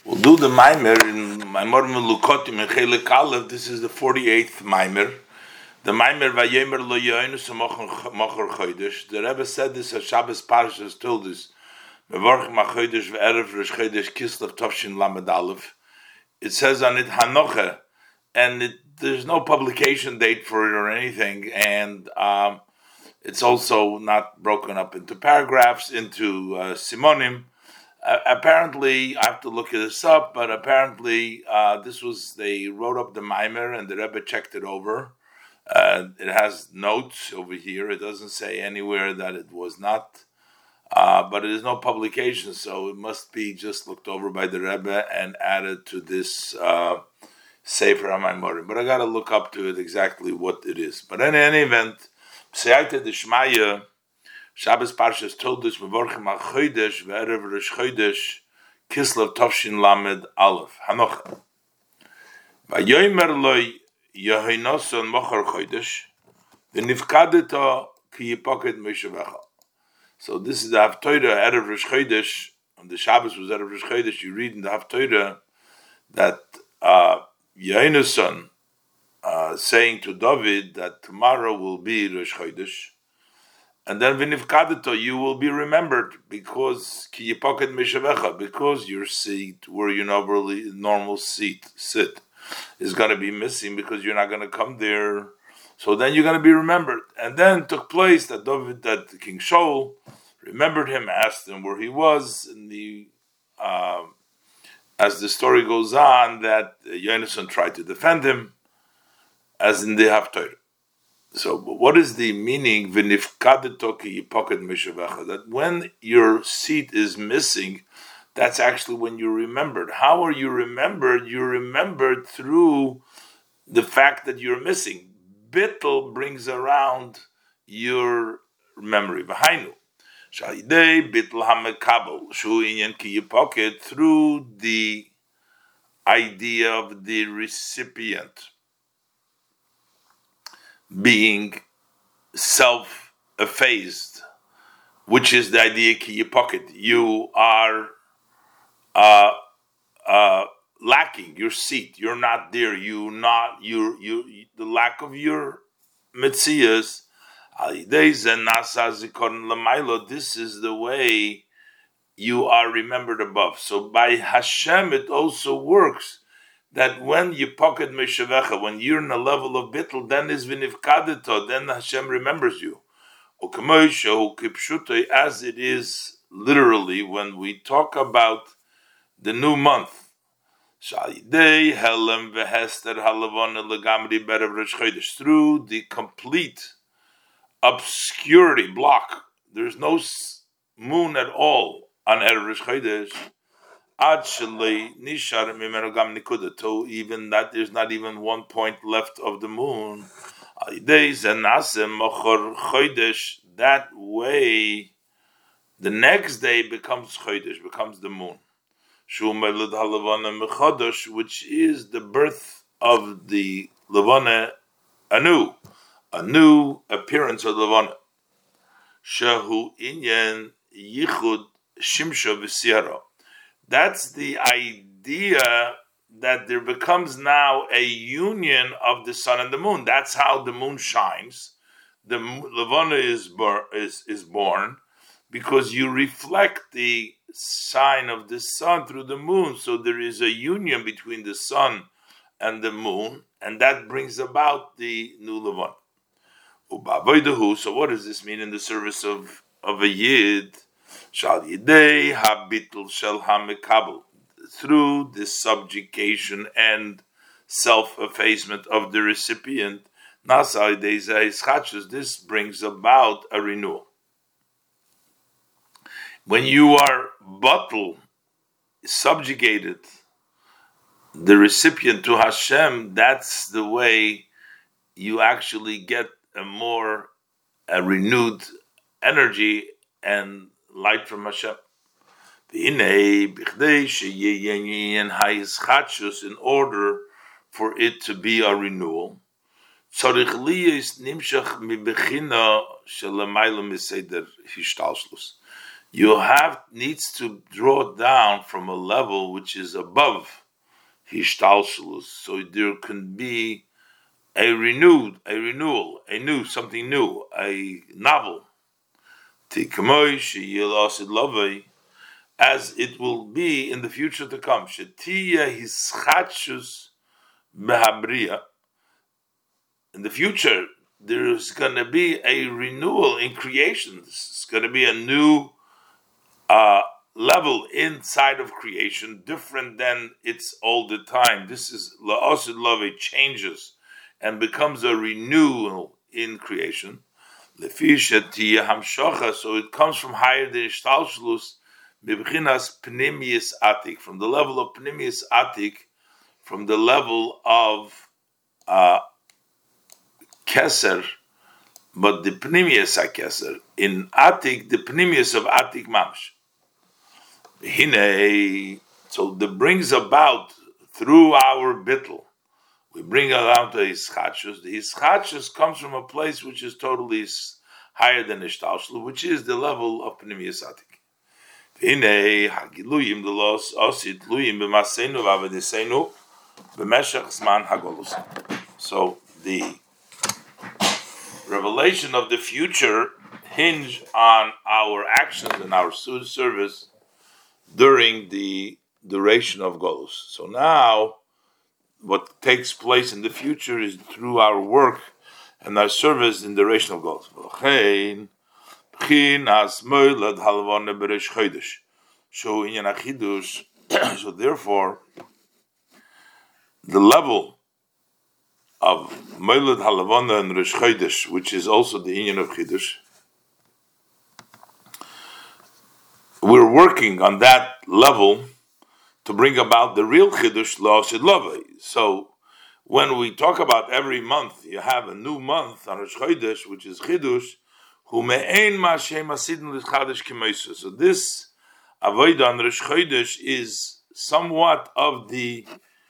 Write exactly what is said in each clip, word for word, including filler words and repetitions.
We'll do the Maimer in Maimor Melukotim in Chelik Aleph. This is the forty-eighth Maimer. The Maimer Vayemer Lo Yoinus Mocher Chodesh. The Rebbe said this as Shabbos Parshas told us. Mevorch Machodesh Ve'erev Rosh Chodesh Kislev Tovshin Lamed Aleph. It says on it Hanoche, and it, there's no publication date for it or anything, and um, it's also not broken up into paragraphs, into uh, simonim. Uh, apparently, I have to look this up, but apparently uh, this was, they wrote up the Maimer and the Rebbe checked it over. Uh, it has notes over here. It doesn't say anywhere that it was not, uh, but it is no publication, so it must be just looked over by the Rebbe and added to this uh, Sefer HaMaimorim. But I got to look up to it exactly what it is. But in any event, P'sayayte D'Shmaya, Shabbos Parshas told us, Mevorchim HaChodesh ve'erev Rosh Chodesh Kislev Tovshin Lamed Aleph. Hanoch. Vayomer lo Yehoinoson Mocher Chodesh v'nifkadeto ki yipoket Moshevecha. So this is the Haftorah, Erev Rosh Chodesh. On the Shabbos was Erev Rosh Chodesh. You read in the Haftorah that uh, Yehoinoson uh, saying to David that tomorrow will be Rosh Chodesh. And then v'nifkadeto, you will be remembered because ki yipoket Moshevecha, because your seat, where you normally normal seat sit, is going to be missing because you're not going to come there. So then you're going to be remembered. And then it took place that David, that King Shaul remembered him, asked him where he was, and the uh, as the story goes on, that Yonason tried to defend him, as in the Haftorah. So, what is the meaning? That when your seat is missing, that's actually when you're remembered. How are you remembered? You're remembered through the fact that you're missing. Bittul brings around your memory. V'hainu sha'idei bittul hamekabel shu inyan ki yipoket, through the idea of the recipient being self-effaced, which is the idea ki yipoket. You are uh, uh, lacking your seat. You're not there. You not you you the lack of your mitzias. This is the way you are remembered above. So by Hashem, it also works that when you pocket Meshavecha, when you're in a level of bittul, then is v'nifkadeto, then Hashem remembers you. As it is literally when we talk about the new month, through the complete obscurity block, there's no moon at all on Erev Rosh Chodesh. Actually, even that there's not even one point left of the moon. That way, the next day becomes Chodesh, becomes the moon, which is the birth of the Levana anew, a new appearance of Levana. Shehu inyan yichud shimsha v'siara. That's the idea that there becomes now a union of the sun and the moon. That's how the moon shines. The Levana is, bor- is, is born because you reflect the sign of the sun through the moon. So there is a union between the sun and the moon, and that brings about the new Levana. So what does this mean in the service of, of a Yid? Through this subjugation and self-effacement of the recipient, this brings about a renewal. When you are bottled, subjugated, the recipient to Hashem, that's the way you actually get a more a renewed energy and light from Hashem. In order for it to be a renewal, you have needs to draw down from a level which is above Hishtalshalus, so there can be a renewed, a renewal, a new, something new, a novel. As it will be in the future to come. In the future, there's going to be a renewal in creation. It's going to be a new uh, level inside of creation, different than it's all the time. This is la'asid love, it changes and becomes a renewal in creation. So it comes from higher than Ishtalshlus, Mibchinas Pnimius Atik, from the level of Pnimius Atik, from the level of uh, Keser, but the Pnimius HaKeser. In Atik, the Pnimius of Atik Mamsh. So that brings about through our bittul, we bring around to Hischachus. The Hischachus comes from a place which is totally higher than Ishtalshlu, which is the level of Pnimius Atik. Hine hagiluyim the los osit luyim b'masenu v'avedisenu b'meshach zman hagolus. So the revelation of the future hinge on our actions and our service during the duration of Golus. So now, what takes place in the future is through our work and our service in the duration of Golus. So therefore, the level of Moilad Halavana and Rosh Chodesh, which is also the Inyan of Chidush, we're working on that level to bring about the real Chidush La'asid Lavai. So when we talk about every month, you have a new month on Rosh Chodesh, which is Chidush, Hu me'ein ma shem asidin l'chadash k'moisa. So this Avodah on Rosh Chodesh is somewhat of the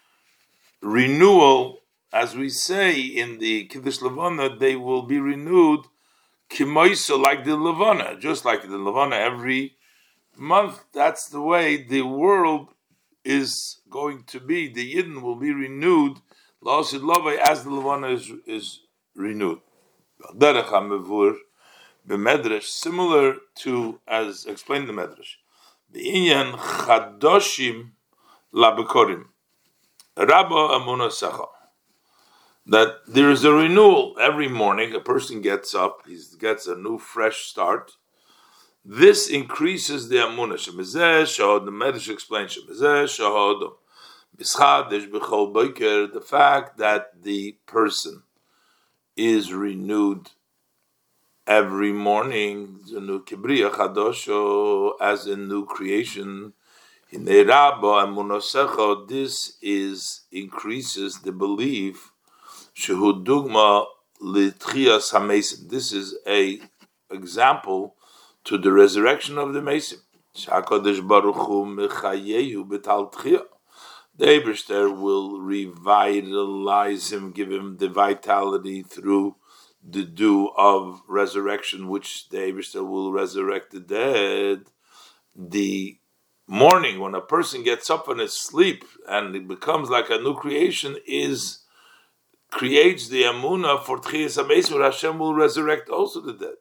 renewal, as we say in the Kiddush Levana, they will be renewed k'moisa, like the Levana, just like the Levana every month. That's the way the world is going to be. The Yidden will be renewed La'asid Lavai as the Levana is, is renewed. Derech HaMevur b'Medrash, similar to as explained in the Medrash. The Inyan Chadoshim LaBekorim Rabba Amuna Secha, that there is a renewal every morning. A person gets up, he gets a new fresh start. This increases the Amunah. Shemezeh Shahod, the Medrash explains Shemezeh Shahod Bischadesh B'chol Boker, the fact that the person is renewed every morning, the new Kibriya Chadosho, as a new creation. Hinei Rabba Amunah Secha, this is increases the belief. Shehu Dugma L'Tchias HaMesim, this is a example to the resurrection of the Mesim. HaKadosh Baruch Hu Mechayehu B'tal Tchia. The Eibishter will revitalize him, give him the vitality through the dew of resurrection, which the Eibishter will resurrect the dead. The morning, when a person gets up from his sleep and it becomes like a new creation, is creates the Amunah for Tchias HaMesim, where Hashem will resurrect also the dead.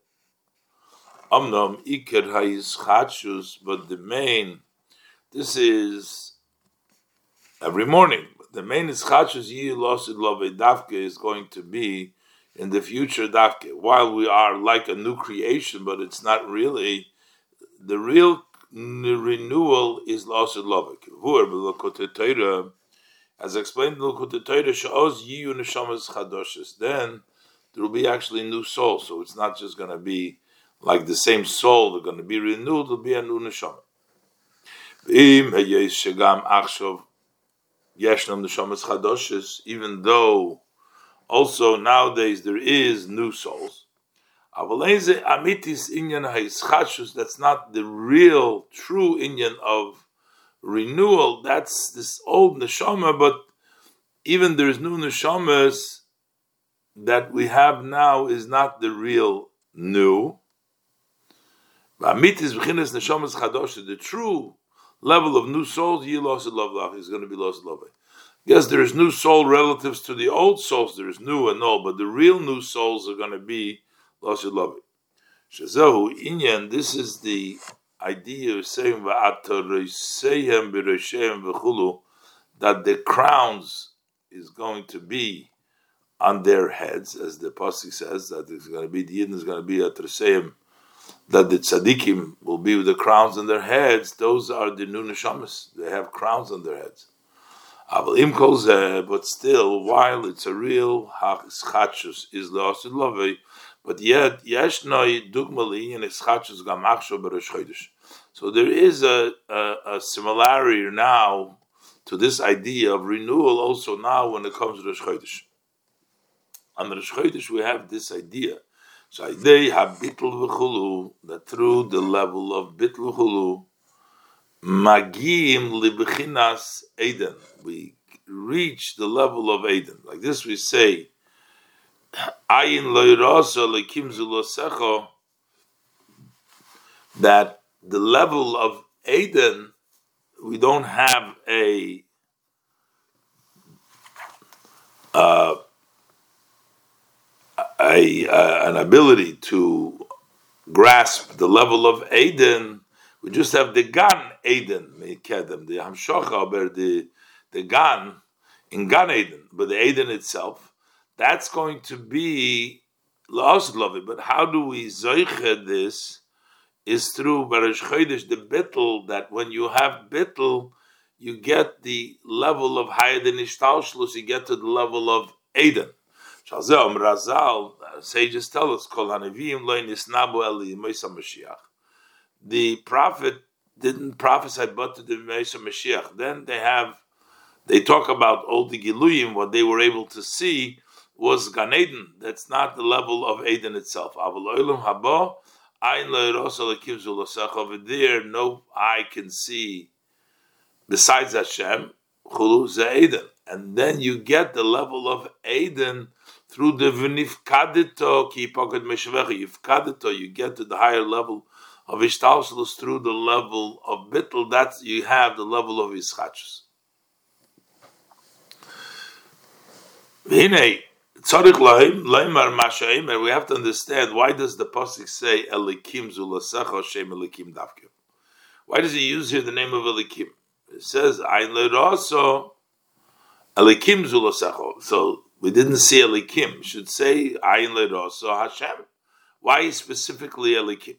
Amnam Iker HaYischachus, but the main, this is every morning, but the main Yischachus Yi La'asid Lavai Dafke is going to be in the future Dafke. While we are like a new creation, but it's not really, the real renewal is La'asid Lavai. V'ur b'Lokotei Torah, as explained in L'Lokotei Torah, Sha'oz Yiyu Neshamas Chadoshes, then there will be actually new souls, so it's not just going to be like the same soul, they're going to be renewed, will be a new neshama. Even though also nowadays there is new souls, that's not the real, true inyan of renewal. That's this old neshama, but even there's new neshamas that we have now is not the real new. The true level of new souls, ye lost love, is going to be lost love. Yes, there is new soul relatives to the old souls. There is new and old, but the real new souls are going to be lost love. Shazahu inyan. This is the idea of saying that the crowns is going to be on their heads, as the pasuk says that it's going to be the Yidden is going to be at Reseim, that the tzaddikim will be with the crowns on their heads. Those are the new neshamas. They have crowns on their heads. But still, while it's a real chachus is lost love, but yet yeshnoi dugmali and chachus gamachsho b'rosh chodesh. So there is a, a, a similarity now to this idea of renewal. Also now when it comes to Rosh Chodesh, on Rosh Chodesh we have this idea. So they have bittul v'chulu, that through the level of bittul v'chulu, magim libchinas Eden, we reach the level of Eden. Like this we say, ayin loyrasa lekim zulosecho, that the level of Eden, we don't have a uh, a uh, an ability to grasp the level of Eden. We just have the Gan Eden, the Hamshocha, the the Gan in Gan Eden, but the Eden itself, that's going to be lost love. But how do we zoiche this? Is through Barash Chodesh, the bittul, that when you have bittul, you get the level of higher than Ishtalshlus, you get to the level of Eden. Shalzeom Razal, sages tell us, Kol Hanevim lo nisnabu eli Meisa Mashiach. The prophet didn't prophesy but to the Meisa Mashiach. Then they have, they talk about all the Giluyim, what they were able to see was Gan Eden. That's not the level of Eden itself. Aval Olam Haba, over there, no eye can see besides Hashem, and then you get the level of Eden through the V'nifkadito ki pocket meshvecha. Yifkadito, you get to the higher level of Ishtalshlus through the level of Bittul. That's you have the level of Ischachus. V'hinei. We have to understand, why does the pasuk say Elikim Zulasecha Shem Elikim Davke? Why does he use here the name of Elikim? It says Ayin Leiraso Elikim Zulasecha. So we didn't see Elikim. It should say Ayin Leiraso Hashem. Why specifically Elikim?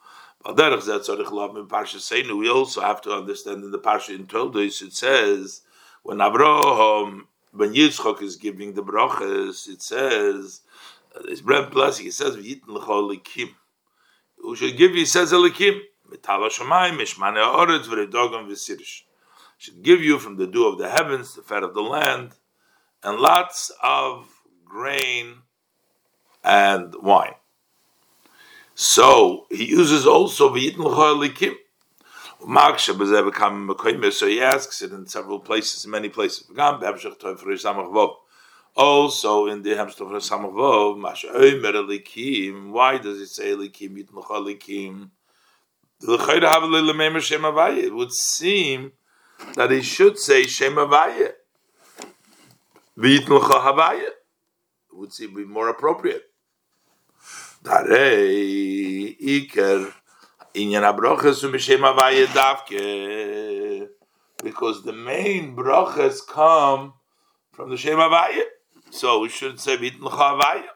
We also have to understand in the Parsha in Toldos it says when Avraham, when Yitzchak is giving the brachas, it says, it's brand blessing, it says, V'yitin l'cha elikim. Who should give you, it says elikim. Metal ha-shamayim, mishmane ha'oretz, v'redogam v'sirish. Should give you from the dew of the heavens, the fat of the land, and lots of grain and wine. So, he uses also, V'yitin l'cha elikim. So he asks it in several places, in many places. Also in the Hemshtov Samavov, why does it say Elikim? It would seem that he should say Shem Havaya. It would seem be more appropriate. Darei Iker. Because the main brachas come from the Shem Havaya, so we should say V'yitin l'cha Havaya.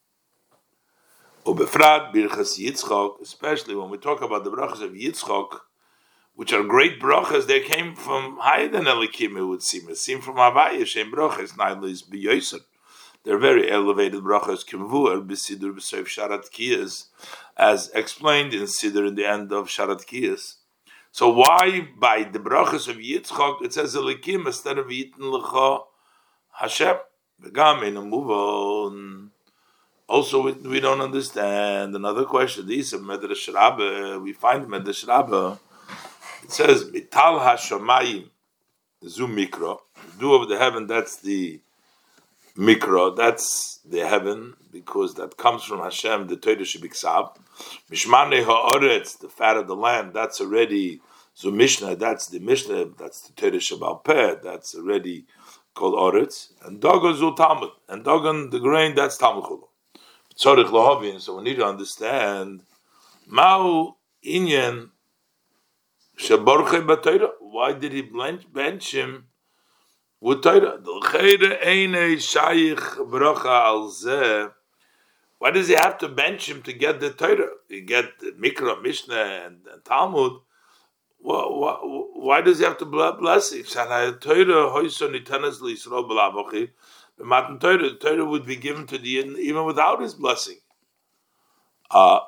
Ubefrat birchas Yitzchok, especially when we talk about the brachas of Yitzchok, which are great brachas, they came from higher than Elikim. It would seem, it seemed from Havaya. Shem brachas nailis biyoser. They're very elevated brachas, kimvuar b'sidur b'soif sharat kiyas, as explained in Siddur in the end of Sharat Kiyas. So why by the brachas of Yitzchak it says Elikim instead of V'yitin l'cha Hashem? Also we, we don't understand. Another question. These of Medrash Rabbah, we find Medrash Rabbah. It says Mital HaShamayim Zu Mikra, dew of the heaven. That's the Mikra, that's the heaven, because that comes from Hashem, the Torah Shebiksav. Mishmane ha'oretz, the fat of the land, that's already, so Mishnah, that's the Mishnah, that's the Torah Shebal Peh, that's already called Oretz. And Dogon Zul Talmud, and Dogon, the grain, that's Talmud Chulu. Tzorich Lahavin, so we need to understand, Ma'u Inyan Sheborche B'Torah, why did he bench him with Torah? Why does he have to bench him to get the Torah? You get the Mikra, Mishnah, and, and Talmud. Why, why, why does he have to bless him? The Torah would be given to the Yidden even without his blessing. Uh,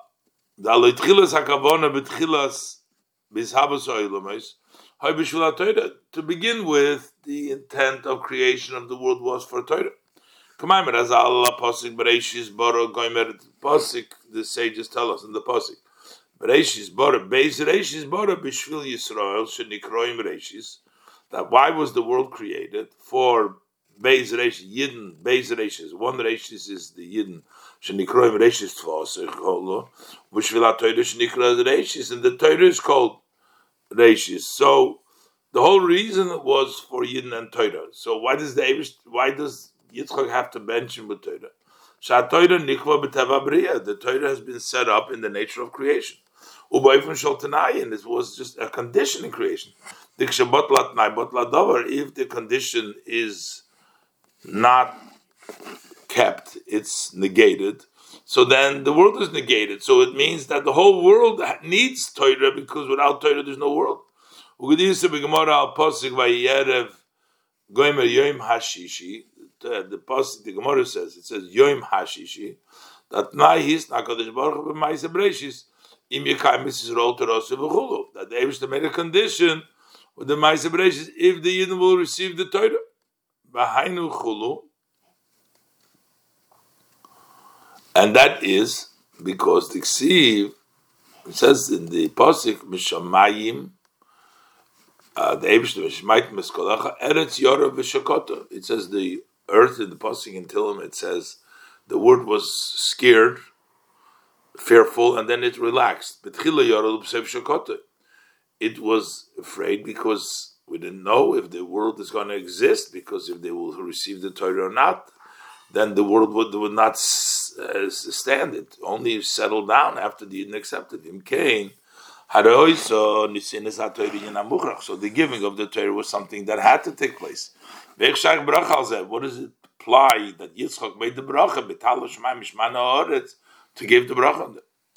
to begin with, the intent of creation of the world was for Torah. Pasik, the sages tell us in the Pasik. That why was the world created? For Beis Reishis, Yidden, Beis Reishis. One Reishis is the Yidden. Shenikroim Reishis Tfos, which will Torah Shenikra Reishis, and the Torah is called Reishis. So the whole reason was for Yidden and Torah. So why does the why does Yitzchak have to bench him with Torah? The Torah has been set up in the nature of creation. And it was just a condition in creation. If the condition is not kept, it's negated, so then the world is negated. So it means that the whole world needs Torah, because without Torah there's no world. The, the pasuk, the Gemara says, it says Yom Hashishi, that Nahis Nakadosh Baruch Hu b'Ma'aseh Bereishis im Yekayim Yisrael Torah v'Chulu, that they wish to make a condition with the Ma'aseh Bereishis if the Yidden will receive the Torah. B'Hainu Chulu, and that is because the Ksiv, it says in the pasuk Mishamayim. Uh, the Eibush Mishmayit Miskolacha Eretz Yorav v'Shakota. It says the earth in the pasuk in Tillim. It says the word was scared, fearful, and then it relaxed. Betchila Yorav Shakota. It was afraid because we didn't know if the world is going to exist. Because if they will receive the Torah or not, then the world would would not uh, stand. It only settled down after the Yidden accepted him. Cain. So the giving of the Torah was something that had to take place. What does it imply that Yitzchak made the bracha to give the bracha?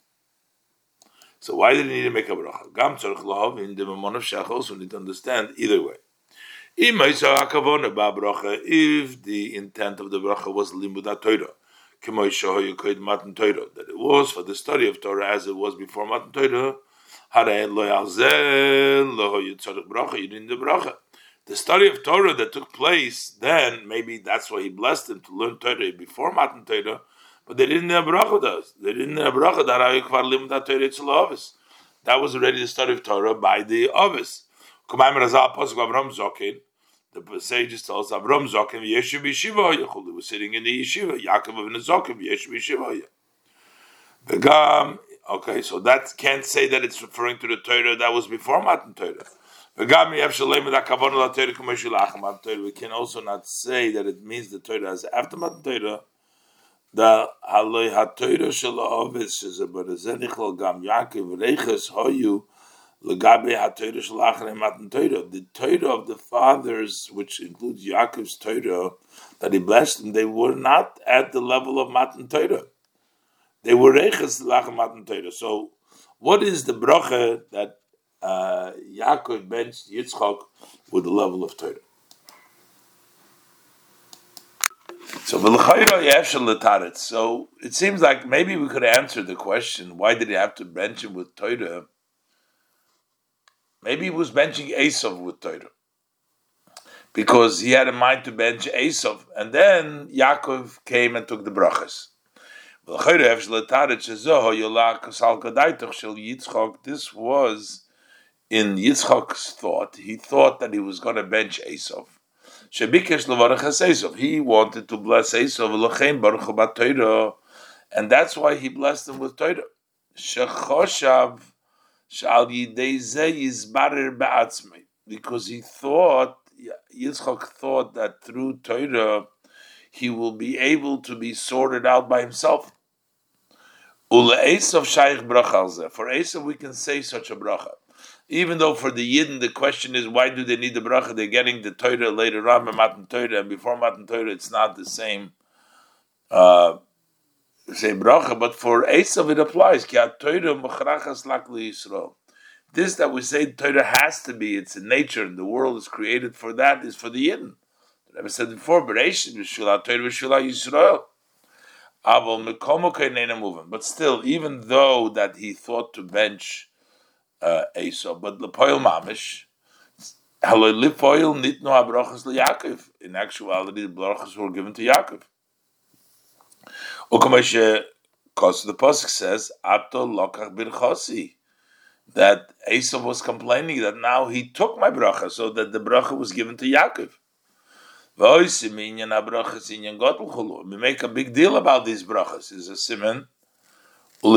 So why did he need to make a bracha? Also need to understand either way. If the intent of the bracha was limud Torah, that it was for the study of Torah as it was before Matan Torah, the study of Torah that took place then, maybe that's why he blessed him to learn Torah before Matan Torah, but they didn't have bracha does. They didn't have bracha that that was already the study of Torah by the Ovis. The sages tell us Avram Zokim Yeshiv Yeshiva Yechul. He was sitting in the yeshiva. Yaakov of Zokim Yeshiv Yeshiva. V'gam. Okay, so that can't say that it's referring to the Torah that was before Matan Torah. We can also not say that it means the Torah as after Matan Torah. The Haloi HaTorah Shel Ha'ovis is a Barazenichl Gam Yaakov Reiches Hoyu Legabe HaTorah Shel Achrei Matan Torah. The Torah of the fathers, which includes Yaakov's Torah that he blessed them, they were not at the level of Matan Torah. They were Reiches Lachem Matan Torah. So, what is the bracha that uh, Yaakov benched Yitzchak with the level of Torah? So, so it seems like maybe we could answer the question: why did he have to bench him with Torah? Maybe he was benching Esav with Torah because he had in mind to bench Esav, and then Yaakov came and took the brachas. This was in Yitzchak's thought. He thought that he was going to bench Esav. Shebikesh levarachas Esav. He wanted to bless Esav, v'lochein baruch hu b'Torah, and that's why he blessed him with Torah. Shechoshav shal yidei zeh yizbarer ba'atzmei, because he thought, Yitzchak thought that through Torah he will be able to be sorted out by himself. Ule Esav shaykh bracha al zeh. For Esav we can say such a bracha. Even though for the Yidden the question is, why do they need the bracha? They're getting the Torah later on, Matan Torah, and before Matan Torah it's not the same uh, same bracha. But for Esav it applies. Ki Torah mechrachas lak liYisrael. This that we say Torah has to be, it's in nature, and the world is created for that, is for the Yidden. The Rebbe said before, Bereshit v'shula Torah v'shula Yisrael. Avol mekomo keinena moving. But still, even though that he thought to bench Uh, Esau, but lepoil mamish, hello lepoil nitno habrachas leYaakov. In actuality, the brachas were given to Yaakov. Ukamashe, because the pasuk says, "Ato lokach birchasi," that Esau was complaining that now he took my bracha, so that the bracha was given to Yaakov. We make a big deal about these brachas. Is a siman. But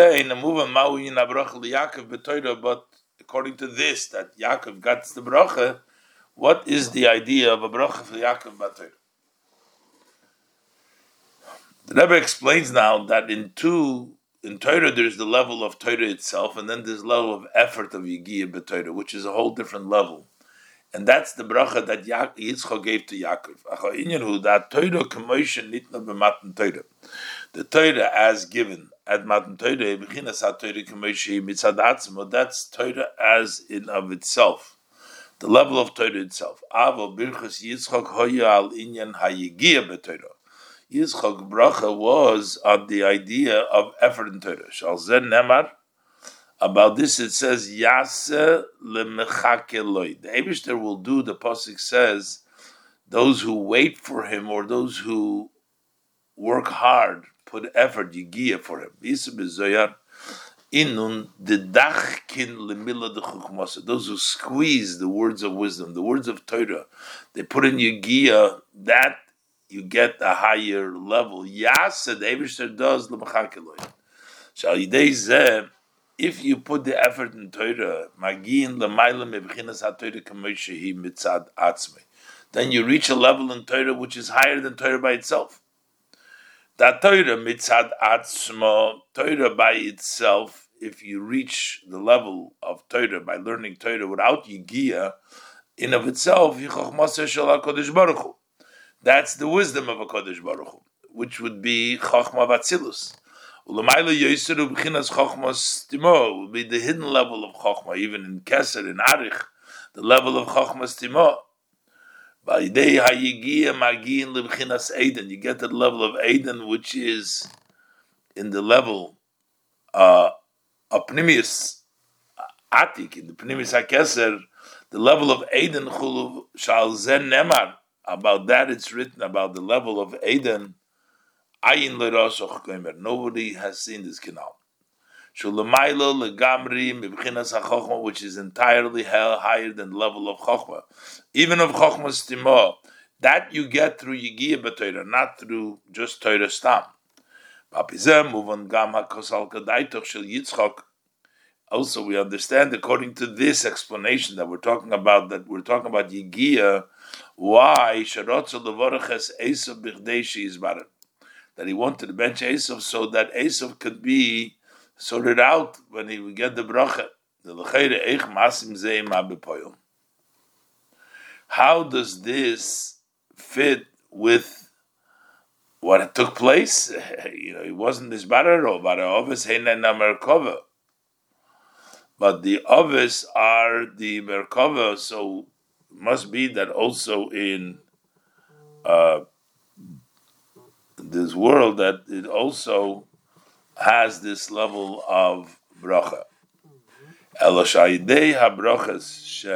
according to this, that Yaakov got the bracha, what is the idea of a bracha for Yaakov B'Torah? The Rebbe explains now that in two, in Torah there's the level of Torah itself, and then there's the level of effort of Yigiyah B'Torah, which is a whole different level. And that's the bracha that Yitzchak gave to Yaakov. The Torah as given at Matan Torah, that's Torah as in of itself, the level of Torah itself. Yitzchak bracha was on the idea of effort in Torah. About this it says, Yaseh lemechakeloi. The Eibishter will do, the pasuk says, those who wait for him, or those who work hard, put effort, yigiyah for him. Inun dedachkin lemila de chukmasa. Those who squeeze the words of wisdom, the words of Torah, they put in yigiyah, that you get a higher level. Yaseh, the Eibishter does, lemechakeloi. Shal yidei zeh, if you put the effort in Torah, magin l'mayla mebchinas haTorah k'moshehi mitzad atzmei, then you reach a level in Torah which is higher than Torah by itself. That Torah mitzad atzmo, Torah by itself, if you reach the level of Torah by learning Torah without yigiyah, in of itself, yichachmaseh shel HaKadosh Baruch Hu. That's the wisdom of HaKadosh Baruch Hu, which would be chachma v'atzilus. Will be the hidden level of Chochmah, even in Keser, in Arich, the level of Chochmah Stimo. By day Hayigiyah Magin Libchinas Eden, you get to the level of Eden, which is in the level uh, of Pnimius Atik, in the Pnimius HaKeser, the level of Eden Chulu Shal Zen Nemar. About that it's written, about the level of Eden. Nobody has seen this canal, which is entirely higher than the level of Chochmah, even of Chochmah Stimo. That you get through Yigiyah B'Torah, not through just Torah Stam. Also, we understand, according to this explanation that we're talking about, that we're talking about Yigiyah, why that he wanted to bench Esav so that Esav could be sorted out when he would get the bracha. How does this fit with what took place? You know, it wasn't this bararo, but ovis heina merkava. But the ovis are the merkava, so it must be that also in uh, this world that it also has this level of bracha. Eloshayidei habrachas she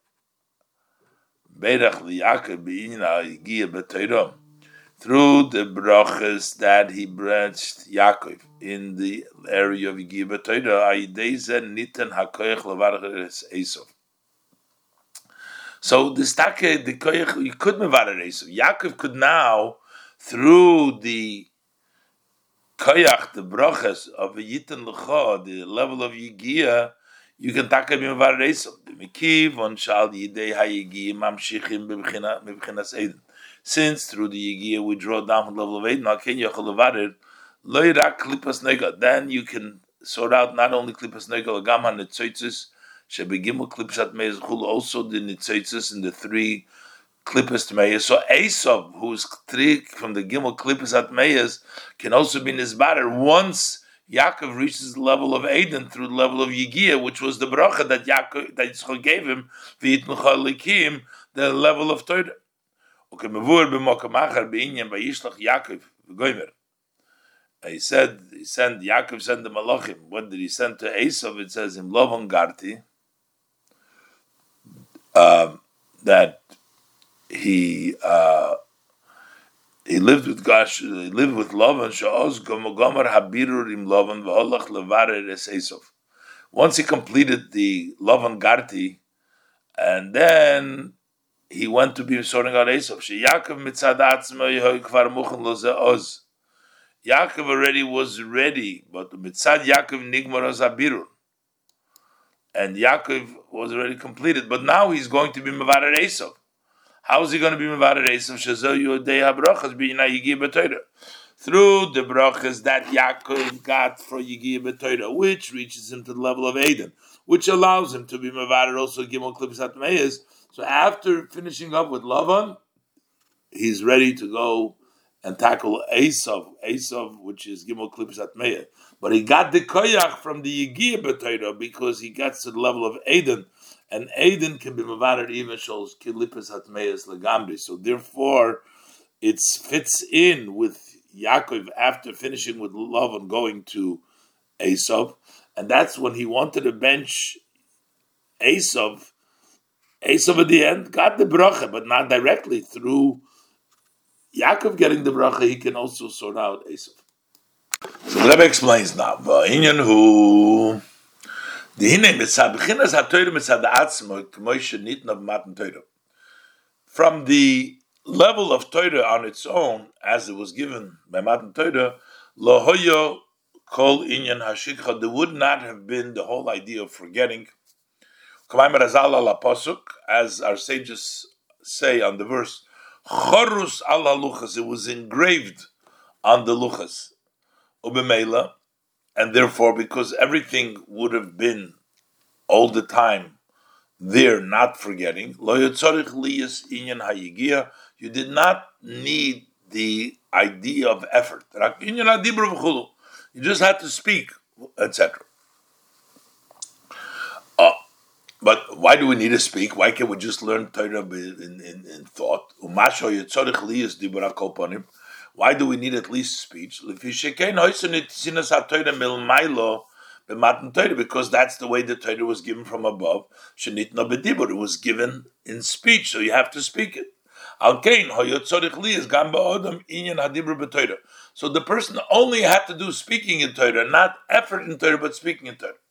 berach liYaakov b'inyan ha'yigiyah b'Torah, through the brachas that he branched Yaakov in the area of Yigiyah b'Torah, ayidei zeh niten hakoyach levarach Esav. So this take the koyach you could mevarer Esav. Yaakov could now, through the koyach, the brachas of a yitan lecha, the level of yigia, you can take him mevarer Esav. The mekiv on shal yidei hayigia mamshichim b'bchina b'bchinas Eden. Since through the yigia we draw down from the level of Eden, ken yachol levarer lo yirak klipas nega. Then you can sort out not only klipas nega, agam hanetzoitzis. Shebegimel klipsat meyes chul, also the nitzitzis in the three klippas meyes. So Esav, who's three from the gimel klipsat meyes, can also be nisbarer once Yaakov reaches the level of Eden through the level of Yigia, which was the bracha that Yaakov that Yitzchak gave him, v'yitnucha likim, the level of Torah. Okay, mevur b'mokam achar b'inyan v'yishlach Yaakov v'goymer. He said, he sent Yaakov sent the malachim. What did he send to Esav? It says in Lovon Garti. Uh, that he uh, he lived with Gash, he lived with Lavan. Sha'oz gomer habirur im Lavan v'holach levarer es Esav. Once he completed the Lavan Garti, and then he went to be sorting out Esav. She'Yaakov mitzad atzmo yehoy kvar muchen lo ze oz. Yaakov already was ready, but mitzad Yaakov nigmar oz habirur. And Yaakov was already completed, but now he's going to be mevarer Esav. How is he going to be mevarer Esav? Shazo yodei habrachas b'yina yigia b'toira, through the brachas that Yaakov got for yigia b'toira, which reaches him to the level of Eden, which allows him to be mevarer also gimel klipsat meyes. So after finishing up with Lavan, he's ready to go and tackle Esav, Esav, which is Gimel Klipsat Meir. But he got the koyach from the Yigia B'Torah because he gets to the level of Eden, and Eden can be mevarer even shows Klipsat Meir's legambri. So therefore, it fits in with Yaakov after finishing with love and going to Esav, and that's when he wanted to bench Esav. Esav at the end got the bracha, but not directly through Yaakov getting the bracha. He can also sort out Esav. So the Rebbe explains now. V'inyan hu dihine mitzad b'chinas ha'toyre mitzad ha'atzmo k'moishe nitna b'matan Torah. From the level of Torah on its own, as it was given by Matan Torah, lo hoyo kol inyan hashikha, there would not have been the whole idea of forgetting. K'mayim razal ala pasuk, as our sages say on the verse, chorus ala luchas, it was engraved on the luchas, ubemela, and therefore, because everything would have been all the time there, not forgetting, lo yotzorich liyas inyan hayigia, you did not need the idea of effort. You just had to speak, et cetera. Uh, but why do we need to speak? Why can't we just learn Torah in, in, in thought? Why do we need at least speech? Because that's the way the Torah was given from above. It was given in speech, so you have to speak it. So the person only had to do speaking in Torah, not effort in Torah, but speaking in Torah.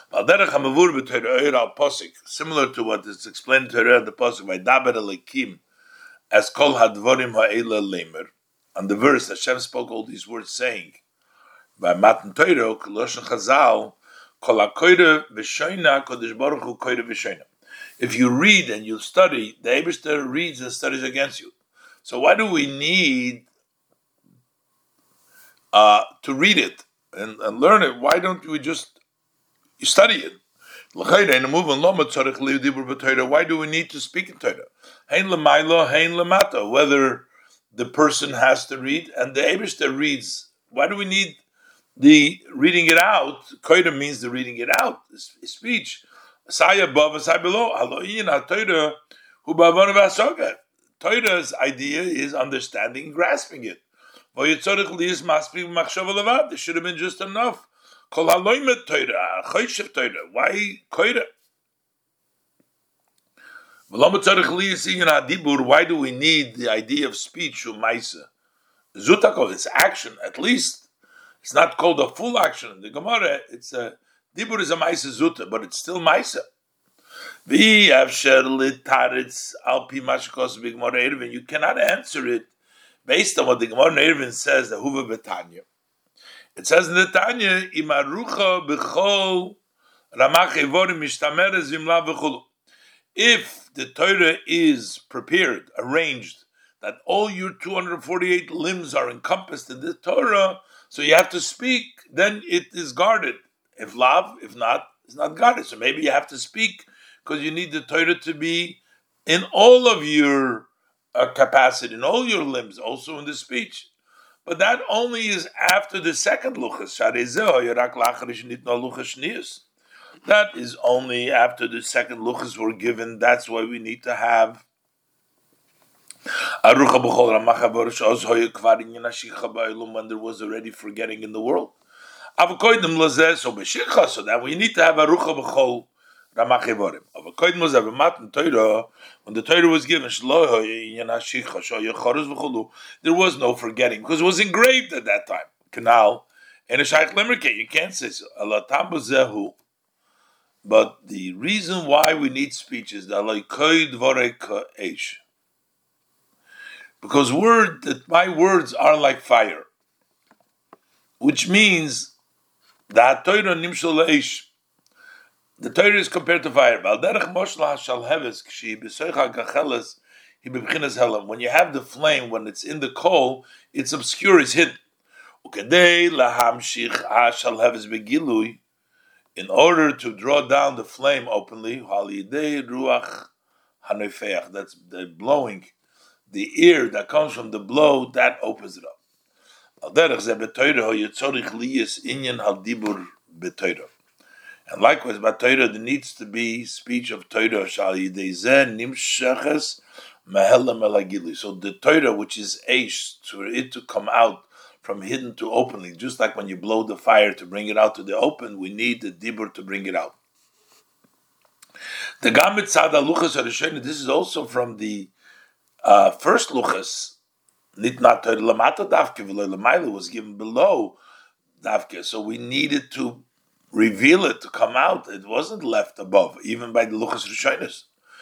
Similar to what is explained in Torah, the pasuk by Daber Elikim, as Kol Hadvorim Ha'ela Lemer. On the verse, Hashem spoke all these words, saying, by Matan Torah, Koloshen Chazal, Kol HaKoyre V'Shoina, Kodesh Baruch Hu Koyre V'Shoina. If you read and you study, the Eibishter reads and studies against you. So why do we need uh, to read it and, and learn it? Why don't we just study it? Why do we need to speak in Torah? Whether the person has to read and the Eibishter reads, why do we need the reading it out? Koyre means the reading it out, speech. Torah's idea is understanding and grasping it. There should have been just enough. Why Why do we need the idea of speech? It's action, at least. It's not called a full action. The Gemara, it's a Dibur is a Maisa Zuta, but it's still Maisa. You cannot answer it based on what the Gemara Eruvin says, the Huva Betanya. It says in the Tanya, Imarucha b'chol ramach evorim mishtameres v'imla v'chulu. If the Torah is prepared, arranged, that all your two hundred forty-eight limbs are encompassed in the Torah, so you have to speak, then it is guarded. If lav, if not, it's not guarded. So maybe you have to speak because you need the Torah to be in all of your uh, capacity, in all your limbs, also in the speech. But that only is after the second luchas. That is only after the second luchas were given. That's why we need to have Arucha b'chol ramach when there was already forgetting in the world. So that we need to have Arucha b'chol ramach evorim. When the Torah was given, there was no forgetting because it was engraved at that time. Canal and a shaykh lemrike, you can't say so. But the reason why we need speech is that because word that my words are like fire, which means that Torah nimshal leish. The Torah is compared to fire. When you have the flame, when it's in the coal, it's obscure, it's hidden. In order to draw down the flame openly, that's the blowing, the air that comes from the blow, that opens it up. And likewise, by Torah, there needs to be speech of Torah. So the Torah, which is Eish, for it to come out from hidden to openly, just like when you blow the fire to bring it out to the open, we need the Dibur to bring it out. The Gamit Tzada Luchas Arishayna, this is also from the uh, first Luchas, Nitnat Torah Lamata Davke, V'lo Lamaila was given below Davke, so we needed to reveal it to come out. It wasn't left above, even by the Luchas Rishonis.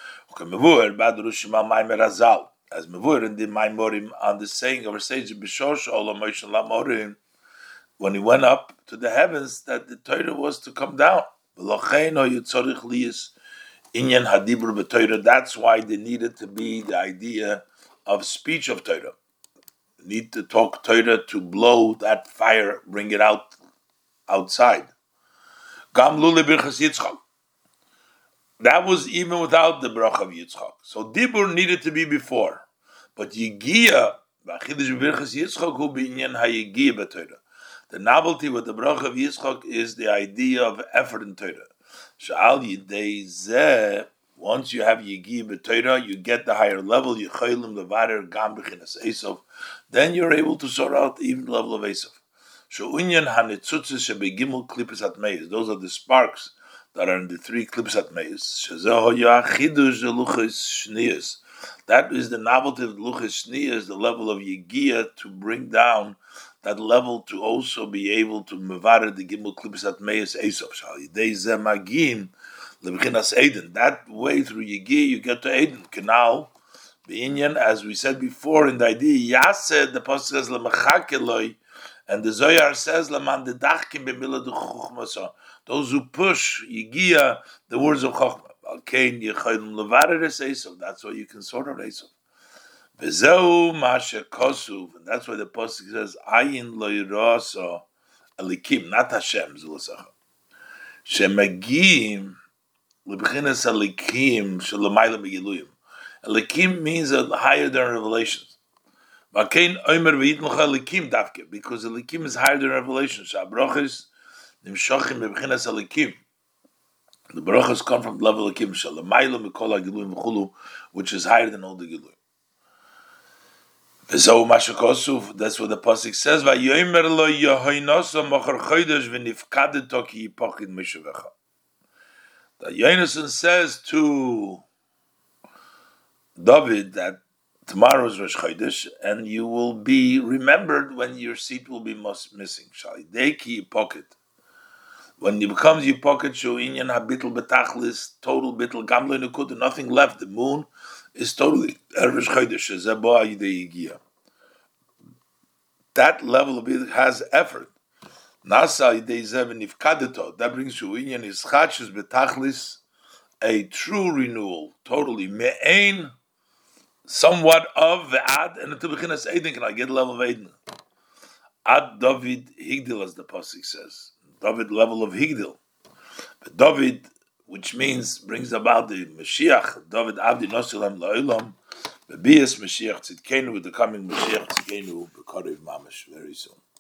As Mevur in the Maimorim on the saying of our sage when he went up to the heavens, that the Torah was to come down. That's why there needed to be the idea of speech of Torah. You need to talk Torah to blow that fire, bring it out outside. That was even without the bracha of Yitzchak. So Dibur needed to be before. But Yigia, the novelty with the bracha of Yitzchak is the idea of effort in Torah. Once you have Yigia b'Torah, you get the higher level, then you're able to sort out the even level of Esav. Those are the sparks that are in the three clips at Meis. That is the novelty of the Luchas Shniyas, the level of Yigia, to bring down that level to also be able to mevarer the Gimel clips at Meis Esav. That way through Yigia you get to Eden. Canal, B'inyan, as we said before in the idea, Yaseh, the Pasuk says, L'mechakeloi, and the Zohar says, "Laman dedachkim b'milah d'chuchma." Those who push Yigia, the words of Chochma. Alkein yichayim levarer es Esav. That's why you can sort out Esav. V'zeu mashe kosuv, and that's why the pasuk says, "Ayin lo yirasa elikim," not Hashem zulasacha. Shemagim lebchinas elikim shelamayla megiluyim. Elikim means higher than revelations. Because Elikim is higher than revelation. The brachas come from the level of Elikim, which is higher than all the Giluyim. That's what the pasuk says. The Yonason says to David that tomorrow is Rosh Chodesh, and you will be remembered when your seat will be most missing. Shalideki pocket. When it becomes your pocket show inyan habitl betachlis, total bitl gamlo nukud, nothing left. The moon is totally ervish chodesh zebo ayidei yigia. That level of it has effort. Nasa ayidei zeven ifkadeto. That brings you inyan is chachis betachlis, a true renewal, totally me'ain, somewhat of the ad, and until beginnas Eden can I get level of Eden. Ad David Higdil, as the pasuk says, David level of Higdil. But David, which means brings about the Mashiach, David Abdi Nosilam La'ilam, Bebias Mashiach Tzidkenu, with the coming Mashiach Tzidkenu, B'Karev Mamash, very soon.